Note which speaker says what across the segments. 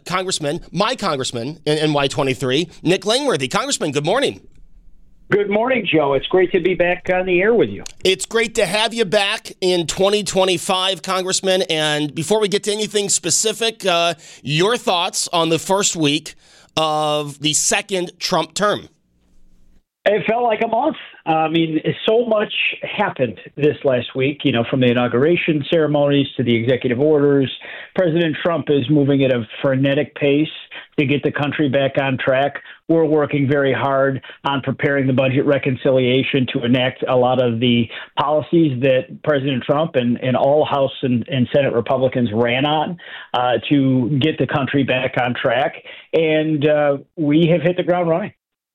Speaker 1: Congressman, my congressman in NY23, Nick Langworthy. Congressman, good morning.
Speaker 2: Good morning, Joe. It's great to be back on the air with you.
Speaker 1: It's great to have you back in 2025, Congressman. And before we get to anything specific, your thoughts on the first week of the second Trump term.
Speaker 2: It felt like a month. I mean, so much happened this last week, from the inauguration ceremonies to the executive orders. President Trump is moving at a frenetic pace to get the country back on track. We're working very hard on preparing the budget reconciliation to enact a lot of the policies that President Trump and all House and Senate Republicans ran on to get the country back on track. And we have hit the ground running.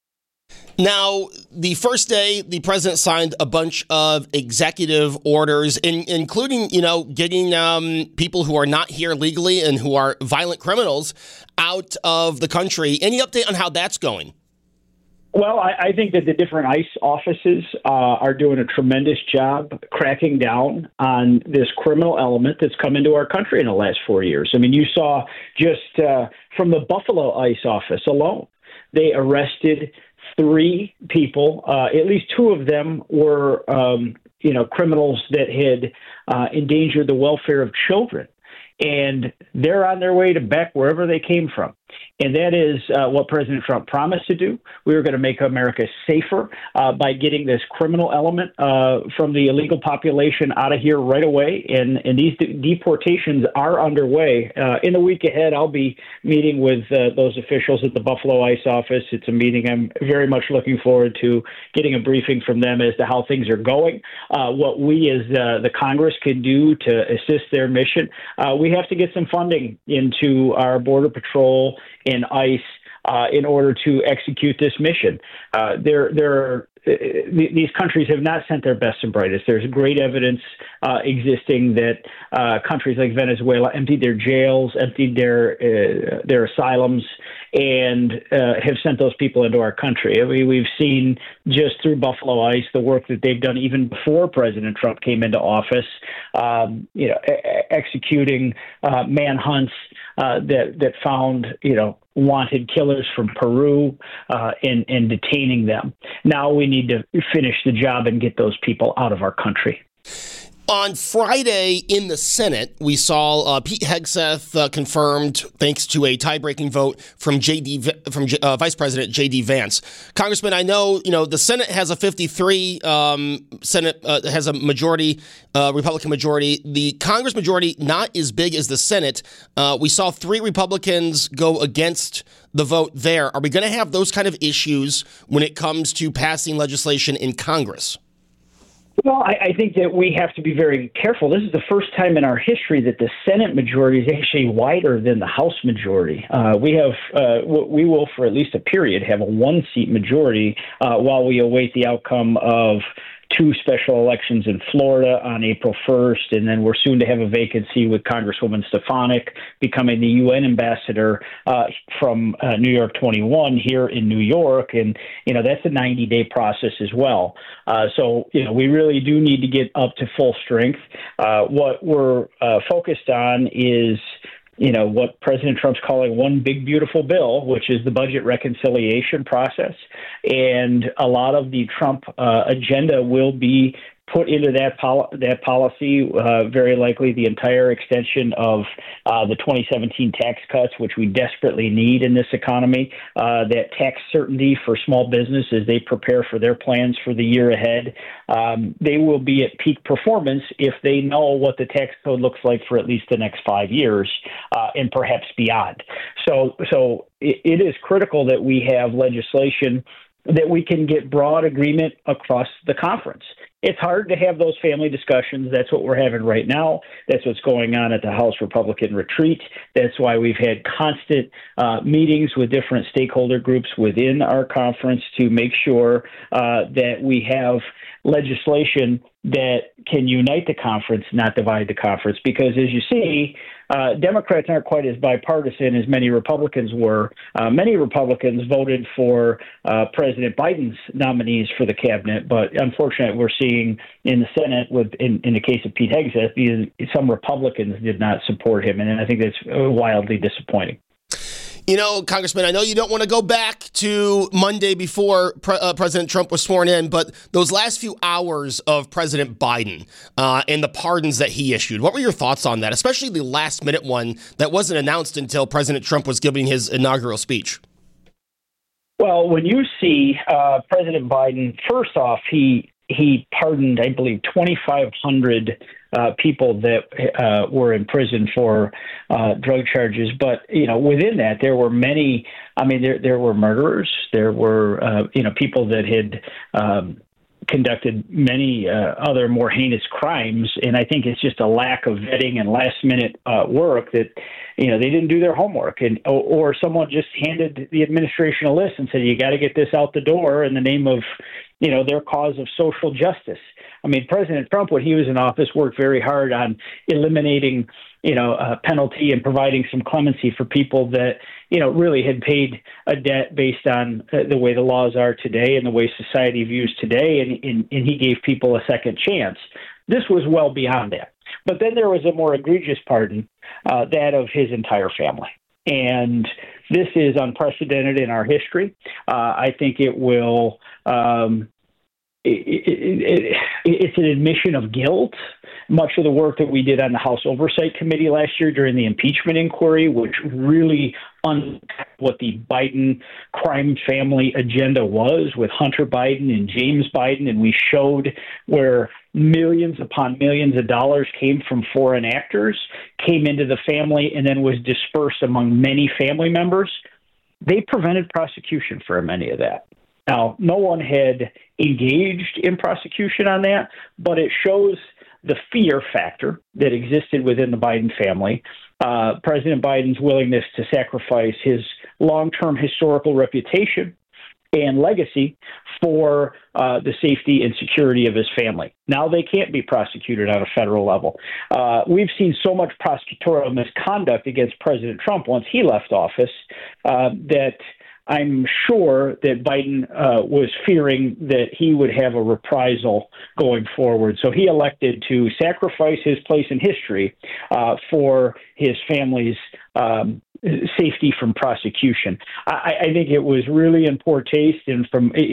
Speaker 1: Now, the first day, the president signed a bunch of executive orders, including, getting people who are not here legally and who are violent criminals out of the country. Any update on how that's going?
Speaker 2: Well, I think that the different ICE offices are doing a tremendous job cracking down on this criminal element that's come into our country in the last 4 years. I mean, you saw just from the Buffalo ICE office alone, they arrested 3 people. At least 2 of them were, criminals that had endangered the welfare of children. And they're on their way to back wherever they came from. And that is what President Trump promised to do. We were going to make America safer by getting this criminal element from the illegal population out of here right away. And these deportations are underway. In the week ahead, I'll be meeting with those officials at the Buffalo ICE office. It's a meeting I'm very much looking forward to getting a briefing from them as to how things are going, what we as the Congress can do to assist their mission. We have to get some funding into our Border Patrol and ICE in order to execute this mission. These countries have not sent their best and brightest. There's great evidence existing that countries like Venezuela emptied their jails, emptied their asylums, and have sent those people into our country. I mean, we've seen just through Buffalo ICE the work that they've done even before President Trump came into office, executing manhunts that found, wanted killers from Peru and detaining them. Now we need to finish the job and get those people out of our country.
Speaker 1: On Friday in the Senate, we saw Pete Hegseth confirmed thanks to a tie-breaking vote from Vice President J.D. Vance. Congressman, I know the Senate has a 53. Senate has a majority, Republican majority. The Congress majority not as big as the Senate. We saw 3 Republicans go against the vote there. Are we going to have those kind of issues when it comes to passing legislation in Congress?
Speaker 2: Well, I think that we have to be very careful. This is the first time in our history that the Senate majority is actually wider than the House majority. We will, for at least a period, have a 1-seat majority while we await the outcome of 2 special elections in Florida on April 1st, and then we're soon to have a vacancy with Congresswoman Stefanik becoming the UN ambassador from New York 21 here in New York, and that's a 90-day process as well. So we really do need to get up to full strength. What we're focused on is what President Trump's calling one big, beautiful bill, which is the budget reconciliation process. And a lot of the Trump agenda will be put into that policy, very likely the entire extension of the 2017 tax cuts, which we desperately need in this economy, that tax certainty for small business as they prepare for their plans for the year ahead. They will be at peak performance if they know what the tax code looks like for at least the next 5 years and perhaps beyond. So it is critical that we have legislation that we can get broad agreement across the conference. It's hard to have those family discussions. That's what we're having right now. That's what's going on at the House Republican retreat. That's why we've had constant meetings with different stakeholder groups within our conference to make sure that we have legislation that can unite the conference, not divide the conference. Because as you see, Democrats aren't quite as bipartisan as many Republicans were. Many Republicans voted for President Biden's nominees for the cabinet, but unfortunately, we're seeing in the Senate, in the case of Pete Hegseth, some Republicans did not support him, and I think that's wildly disappointing.
Speaker 1: You know, Congressman, I know you don't want to go back to Monday before President Trump was sworn in, but those last few hours of President Biden and the pardons that he issued, what were your thoughts on that, especially the last minute one that wasn't announced until President Trump was giving his inaugural speech?
Speaker 2: Well, when you see President Biden, first off, he pardoned, I believe, 2,500 people that were in prison for drug charges. But, within that, there were many, there were murderers. There were, people that had conducted many other more heinous crimes. And I think it's just a lack of vetting and last minute work that, they didn't do their homework, or someone just handed the administration a list and said, you got to get this out the door in the name of, their cause of social justice. President Trump, when he was in office, worked very hard on eliminating, a penalty and providing some clemency for people that, really had paid a debt based on the way the laws are today and the way society views today. And he gave people a second chance. This was well beyond that. But then there was a more egregious pardon, that of his entire family. And this is unprecedented in our history. I think it will. It's an admission of guilt. Much of the work that we did on the House Oversight Committee last year during the impeachment inquiry, which really unpacked what the Biden crime family agenda was with Hunter Biden and James Biden, and we showed where millions upon millions of dollars came from foreign actors, came into the family, and then was dispersed among many family members. They prevented prosecution for many of that. Now, no one had engaged in prosecution on that, but it shows the fear factor that existed within the Biden family, President Biden's willingness to sacrifice his long-term historical reputation and legacy for the safety and security of his family. Now they can't be prosecuted on a federal level. We've seen so much prosecutorial misconduct against President Trump once he left office that I'm sure that Biden was fearing that he would have a reprisal going forward. So he elected to sacrifice his place in history for his family's safety from prosecution. I think it was really in poor taste, and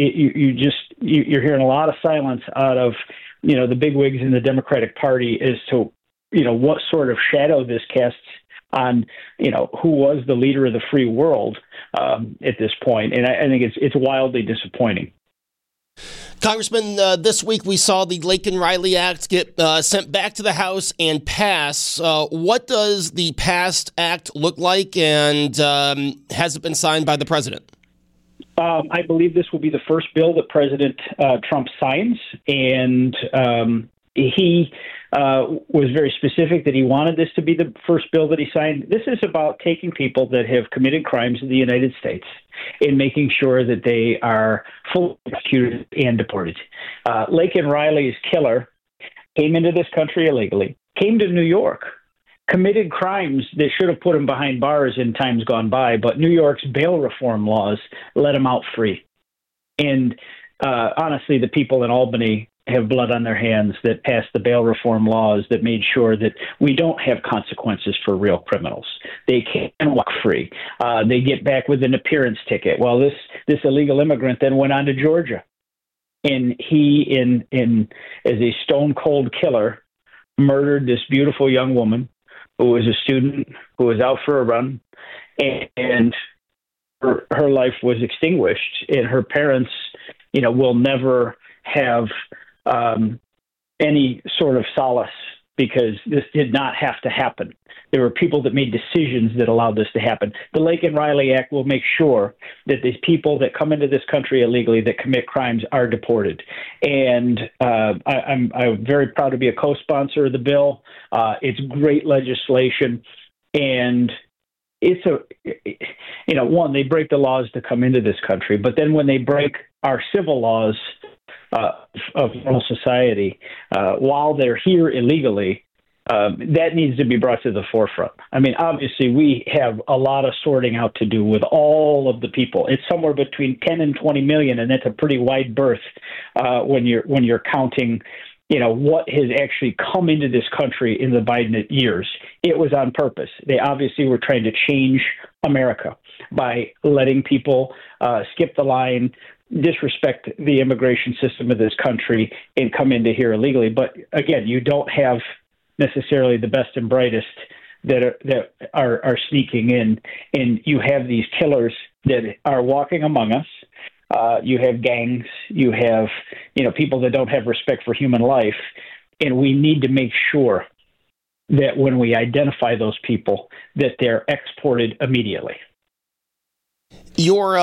Speaker 2: you're hearing a lot of silence out of the bigwigs in the Democratic Party as to what sort of shadow this casts on who was the leader of the free world at this point. And I think it's wildly disappointing.
Speaker 1: Congressman, this week we saw the Laken Riley Act get sent back to the House and pass. What does the passed act look like, and has it been signed by the president?
Speaker 2: I believe this will be the first bill that President Trump signs, and he was very specific that he wanted this to be the first bill that he signed. This is about taking people that have committed crimes in the United States and making sure that they are fully prosecuted and deported. Laken Riley's killer came into this country illegally, came to New York, committed crimes that should have put him behind bars in times gone by, but New York's bail reform laws let him out free. And honestly, the people in Albany have blood on their hands that passed the bail reform laws that made sure that we don't have consequences for real criminals. They can walk free. They get back with an appearance ticket. Well, this illegal immigrant then went on to Georgia, and he, as a stone cold killer, murdered this beautiful young woman who was a student who was out for a run, and her life was extinguished, and her parents, will never have any sort of solace because this did not have to happen. There were people that made decisions that allowed this to happen. The Laken Riley Act will make sure that these people that come into this country illegally that commit crimes are deported. And I'm very proud to be a co-sponsor of the bill. It's great legislation, and it's one, they break the laws to come into this country, but then when they break our civil laws of normal society while they're here illegally, that needs to be brought to the forefront. Obviously, we have a lot of sorting out to do with all of the people. It's somewhere between 10 and 20 million, and that's a pretty wide berth when you're counting, what has actually come into this country in the Biden years. It was on purpose. They obviously were trying to change America by letting people skip the line, disrespect the immigration system of this country, and come into here illegally. But again, you don't have necessarily the best and brightest that are sneaking in, and you have these killers that are walking among us. You have gangs, you have, people that don't have respect for human life. And we need to make sure that when we identify those people, that they're exported immediately.
Speaker 1: Your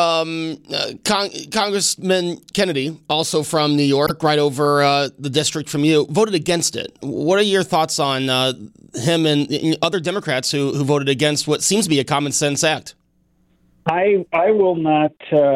Speaker 1: Congressman Kennedy, also from New York, right over the district from you, voted against it. What are your thoughts on him and other Democrats who voted against what seems to be a common sense act?
Speaker 2: I will not.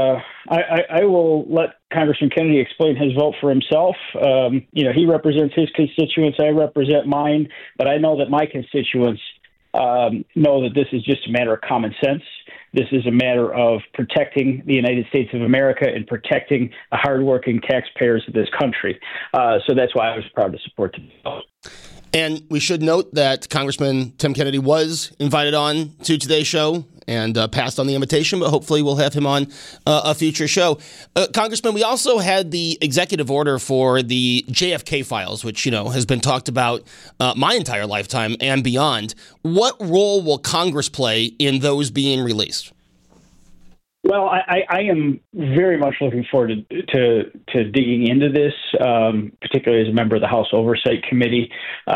Speaker 2: I will let Congressman Kennedy explain his vote for himself. He represents his constituents. I represent mine. But I know that my constituents know that this is just a matter of common sense. This is a matter of protecting the United States of America and protecting the hardworking taxpayers of this country. So that's why I was proud to support the bill.
Speaker 1: And we should note that Congressman Tim Kennedy was invited on to today's show and passed on the invitation, but hopefully we'll have him on a future show. Congressman, we also had the executive order for the JFK files, which, has been talked about my entire lifetime and beyond. What role will Congress play in those being released?
Speaker 2: Well, I am very much looking forward to digging into this, particularly as a member of the House Oversight Committee.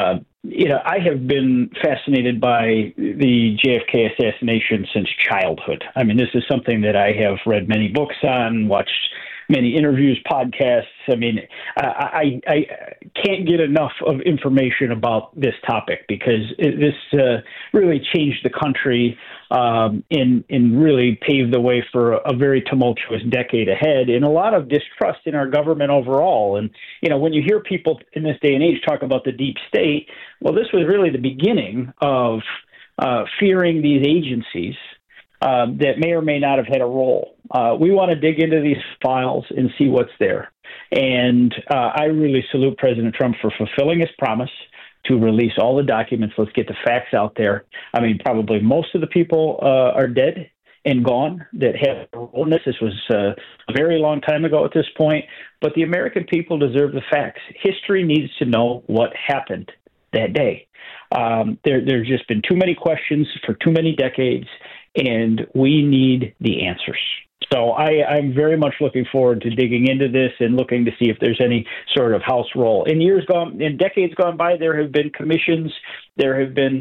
Speaker 2: I have been fascinated by the JFK assassination since childhood. I mean, this is something that I have read many books on, watched many interviews, podcasts. I mean, I can't get enough of information about this topic because this really changed the country and really paved the way for a very tumultuous decade ahead and a lot of distrust in our government overall. And, when you hear people in this day and age talk about the deep state, well, this was really the beginning of fearing these agencies that may or may not have had a role. We want to dig into these files and see what's there. And I really salute President Trump for fulfilling his promise to release all the documents. Let's get the facts out there. I mean, probably most of the people are dead and gone that had a role in this. This was a very long time ago at this point. But the American people deserve the facts. History needs to know what happened that day. There's just been too many questions for too many decades, and we need the answers. So I'm very much looking forward to digging into this and looking to see if there's any sort of House role. In decades gone by, there have been commissions, there have been,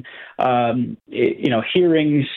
Speaker 2: hearings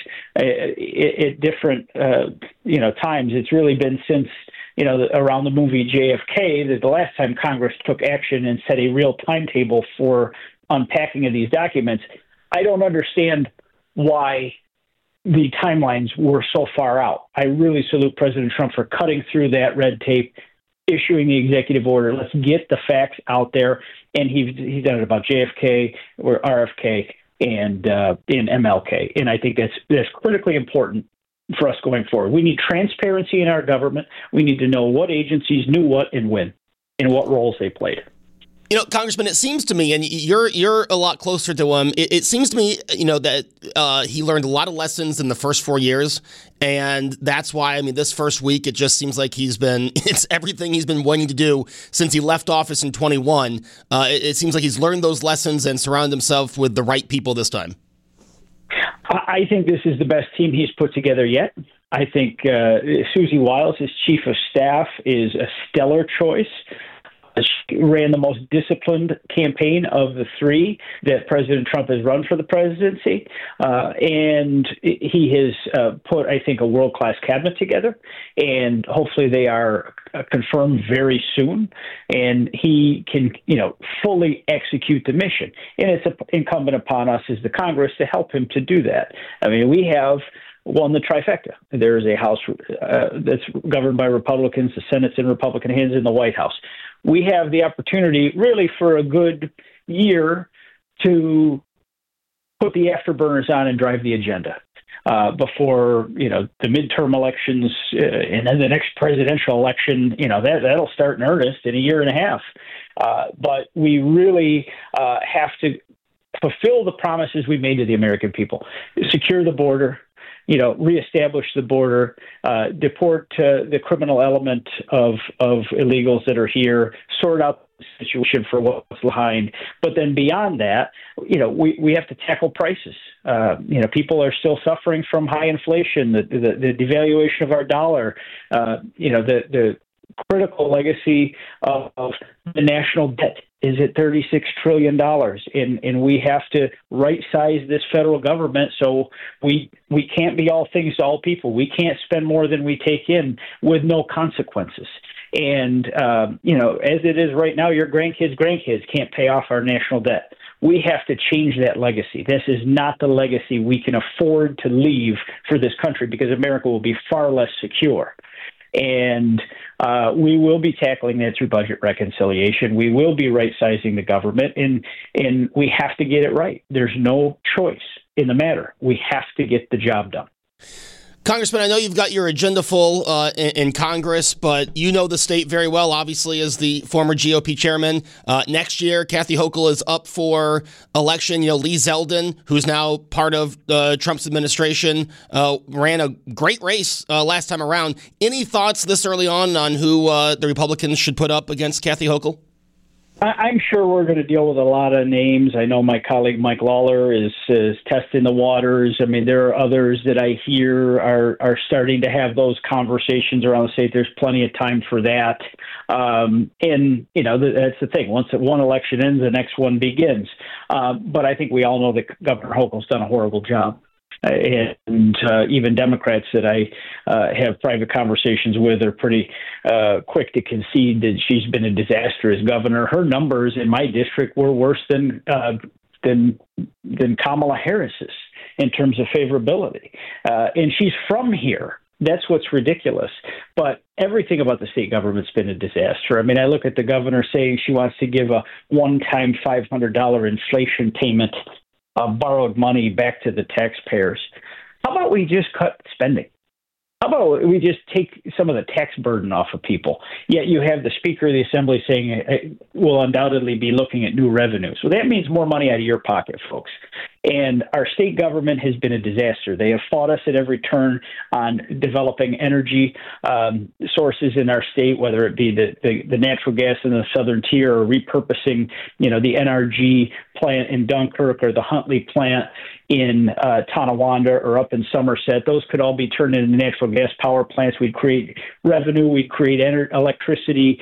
Speaker 2: at different, times. It's really been since, around the movie JFK that the last time Congress took action and set a real timetable for unpacking of these documents. I don't understand why the timelines were so far out. I really salute President Trump for cutting through that red tape, issuing the executive order. Let's get the facts out there. And he's done it about JFK or RFK and in MLK. And I think that's critically important for us going forward. We need transparency in our government. We need to know what agencies knew what and when and what roles they played.
Speaker 1: Congressman, it seems to me, and you're a lot closer to him, it seems to me, that he learned a lot of lessons in the first 4 years, and that's why, this first week, it just seems like it's everything he's been wanting to do since he left office in 21. It seems like he's learned those lessons and surrounded himself with the right people this time.
Speaker 2: I think this is the best team he's put together yet. I think Susie Wiles, his chief of staff, is a stellar choice. She ran the most disciplined campaign of the three that President Trump has run for the presidency. And he has put, I think, a world-class cabinet together. And hopefully they are confirmed very soon. And he can, fully execute the mission. And it's incumbent upon us as the Congress to help him to do that. We have won the trifecta. There is a House that's governed by Republicans, the Senate's in Republican hands, in the White House. We have the opportunity really for a good year to put the afterburners on and drive the agenda before, the midterm elections and then the next presidential election, that'll start in earnest in a year and a half. But we really have to fulfill the promises we made to the American people. Secure the border, reestablish the border, deport the criminal element of illegals that are here, sort out the situation for what's behind. But then beyond that, we have to tackle prices. People are still suffering from high inflation, the devaluation of our dollar, the critical legacy of the national debt is at $36 trillion. And we have to right-size this federal government so we can't be all things to all people. We can't spend more than we take in with no consequences. And, as it is right now, your grandkids' can't pay off our national debt. We have to change that legacy. This is not the legacy we can afford to leave for this country because America will be far less secure. And we will be tackling that through budget reconciliation. We will be right-sizing the government, and we have to get it right. There's no choice in the matter. We have to get the job done.
Speaker 1: Congressman, I know you've got your agenda full in Congress, but you know the state very well, obviously, as the former GOP chairman. Next year, Kathy Hochul is up for election. Lee Zeldin, who's now part of Trump's administration, ran a great race last time around. Any thoughts this early on who the Republicans should put up against Kathy Hochul?
Speaker 2: I'm sure we're going to deal with a lot of names. I know my colleague Mike Lawler is testing the waters. I mean, there are others that I hear are starting to have those conversations around the state. There's plenty of time for that. That's the thing. Once one election ends, the next one begins. But I think we all know that Governor Hochul's done a horrible job. And even Democrats that I have private conversations with are pretty quick to concede that she's been a disaster as governor. Her numbers in my district were worse than Kamala Harris's in terms of favorability. And she's from here. That's what's ridiculous. But everything about the state government's been a disaster. I mean, I look at the governor saying she wants to give a one-time $500 inflation payment of borrowed money back to the taxpayers. How about we just cut spending? How about we just take some of the tax burden off of people? Yet you have the Speaker of the Assembly saying we'll undoubtedly be looking at new revenue. So that means more money out of your pocket, folks. And our state government has been a disaster. They have fought us at every turn on developing energy sources in our state, whether it be the natural gas in the southern tier or repurposing, the NRG plant in Dunkirk or the Huntley plant in Tonawanda or up in Somerset. Those could all be turned into natural gas power plants. We'd create revenue. We'd create electricity.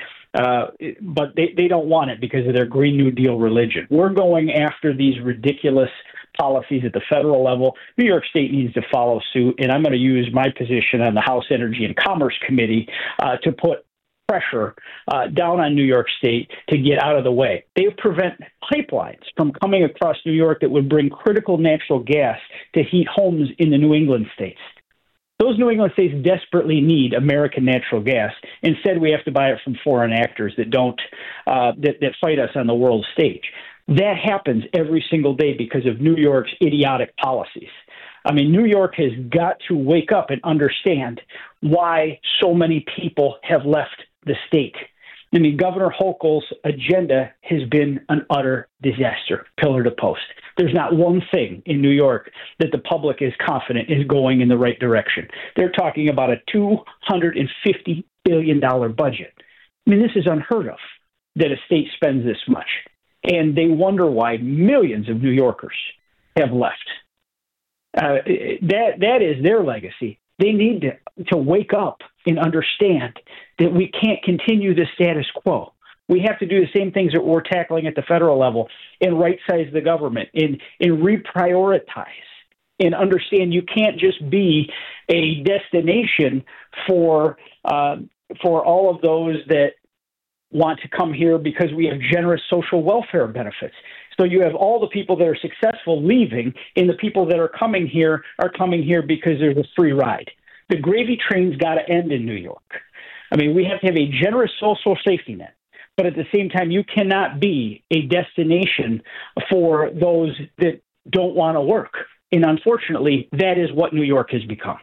Speaker 2: But they don't want it because of their Green New Deal religion. We're going after these ridiculous policies at the federal level. New York State needs to follow suit, and I'm going to use my position on the House Energy and Commerce Committee to put pressure down on New York State to get out of the way. They prevent pipelines from coming across New York that would bring critical natural gas to heat homes in the New England states. Those New England states desperately need American natural gas. Instead, we have to buy it from foreign actors that don't that fight us on the world stage. That happens every single day because of New York's idiotic policies. I mean, New York has got to wake up and understand why so many people have left the state. I mean, Governor Hochul's agenda has been an utter disaster, pillar to post. There's not one thing in New York that the public is confident is going in the right direction. They're talking about a $250 billion budget. I mean, this is unheard of that a state spends this much. And they wonder why millions of New Yorkers have left. That is their legacy. They need to wake up and understand that we can't continue the status quo. We have to do the same things that we're tackling at the federal level and right-size the government and reprioritize and understand you can't just be a destination for all of those that want to come here because we have generous social welfare benefits. So you have all the people that are successful leaving, and the people that are coming here because there's a free ride. The gravy train's got to end in New York. I mean, we have to have a generous social safety net, but at the same time, you cannot be a destination for those that don't want to work. And unfortunately, that is what New York has become.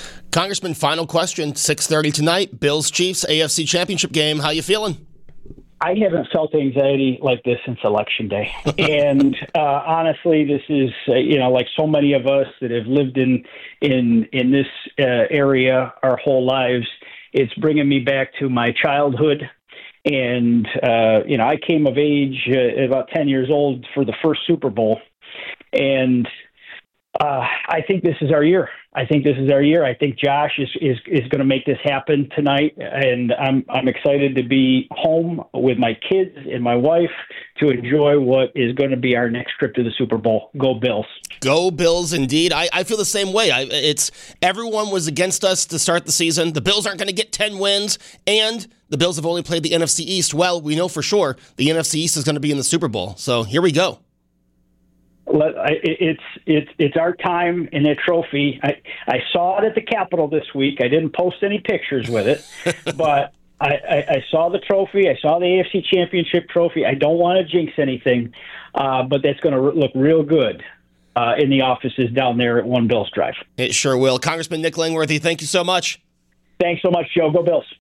Speaker 1: Congressman, final question, 6:30 tonight, Bills-Chiefs, AFC Championship game. How you feeling?
Speaker 2: I haven't felt anxiety like this since Election Day. And honestly, this is, like so many of us that have lived in this area our whole lives, it's bringing me back to my childhood. And, I came of age about 10 years old for the first Super Bowl. And I think this is our year. I think Josh is going to make this happen tonight, and I'm excited to be home with my kids and my wife to enjoy what is going to be our next trip to the Super Bowl. Go Bills!
Speaker 1: Go Bills, indeed. I feel the same way. Everyone was against us to start the season. The Bills aren't going to get 10 wins, and the Bills have only played the NFC East. Well, we know for sure the NFC East is going to be in the Super Bowl. So here we go.
Speaker 2: It's our time in that trophy. I saw it at the Capitol this week. I didn't post any pictures with it, but I saw the trophy. I saw the AFC Championship trophy. I don't want to jinx anything, but that's going to look real good in the offices down there at One Bills Drive.
Speaker 1: It sure will. Congressman Nick Langworthy, thank you so much.
Speaker 2: Thanks so much, Joe. Go Bills.